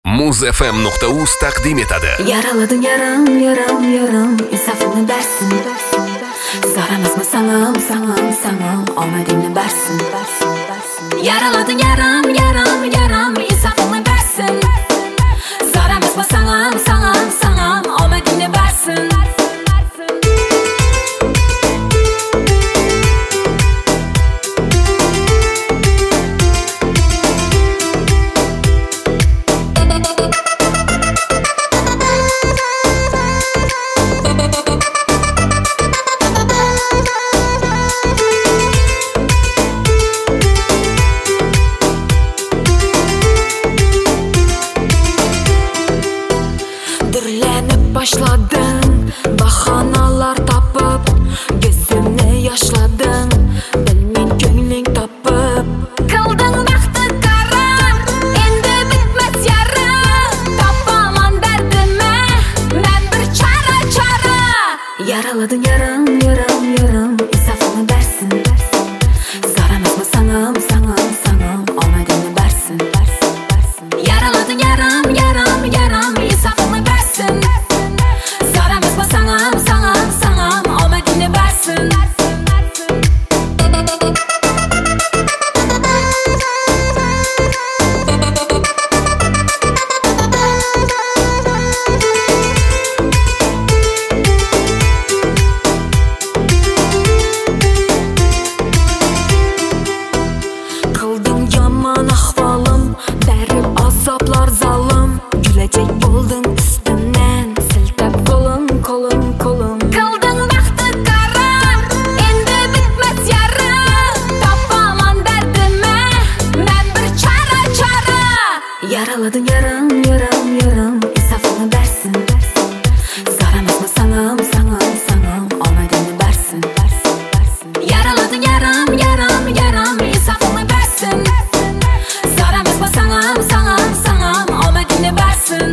Muz.fm.uz taqdim etadi. Yaraladın yaram, yaram, yaram, insafını bersin. Soramazmı sanam, sanam, sanam, omadingni bersin. Yaraladın yaram, yaram, yaram, insafını bersin. Soramazmı sanam, sanam, sanam, omadingni bersin. Dirlenip başladın, bahanalar tapıp, gözümne yaşladın, bilmin köngling tapıp. Kıldın vakti karar, endi bitmez yara, tapaman derdime, men bir çara. Yaraladın yaram, yaram, yaram, insafını bersin. Soramazmı sanam, sanam, sanam, omadingni bersin. Yaraladın yaram, yaram, yaram, insafını bersin. Soramazmı sanam, sanam, sanam, omadingni bersin. Kıldın yaman ahvalım, derib azaplar zalım. Gülecek oldun üstümden, siltep kolum, kolum, kolum. Kıldın vakti karar, endi bitmez yara, tapaman derdime, men bir çara. Yaraladın yaram, yaram, yaram, insafını bersin. Soramazmı sanam, sanam, sanam, omadingni bersin. Yaraladın yaram, yaram, yaram, insafını bersin. Soramazmı sanam, sanam, sanam, omadingni bersin.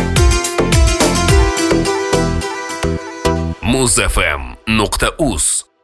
Muz.fm.uz